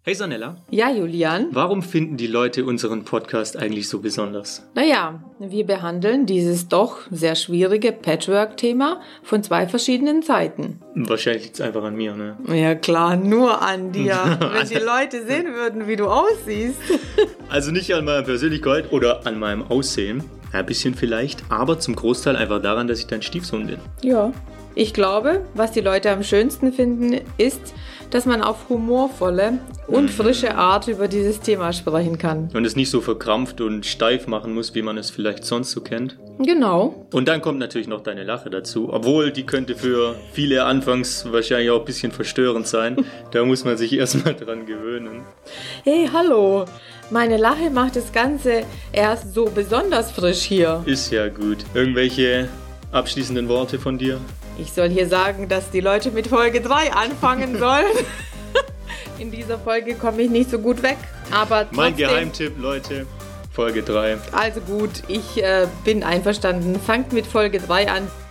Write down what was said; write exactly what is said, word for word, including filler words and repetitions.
Hey Sanella. Ja, Julian. Warum finden die Leute unseren Podcast eigentlich so besonders? Naja, wir behandeln dieses doch sehr schwierige Patchwork-Thema von zwei verschiedenen Seiten. Wahrscheinlich liegt es einfach an mir, ne? Ja klar, nur an dir. Wenn die Leute sehen würden, wie du aussiehst. Also nicht an meiner Persönlichkeit oder an meinem Aussehen. Ja, ein bisschen vielleicht, aber zum Großteil einfach daran, dass ich dein Stiefsohn bin. Ja. Ich glaube, was die Leute am schönsten finden, ist, dass man auf humorvolle und frische Art über dieses Thema sprechen kann. Und es nicht so verkrampft und steif machen muss, wie man es vielleicht sonst so kennt. Genau. Und dann kommt natürlich noch deine Lache dazu. Obwohl, die könnte für viele anfangs wahrscheinlich auch ein bisschen verstörend sein. Da muss man sich erstmal dran gewöhnen. Hey, hallo. Meine Lache macht das Ganze erst so besonders frisch hier. Ist ja gut. Irgendwelche abschließenden Worte von dir? Ich soll hier sagen, dass die Leute mit Folge drei anfangen sollen. In dieser Folge komme ich nicht so gut weg, aber trotzdem... Mein Geheimtipp, Leute, Folge drei. Also gut, ich äh, bin einverstanden. Fangt mit Folge drei an.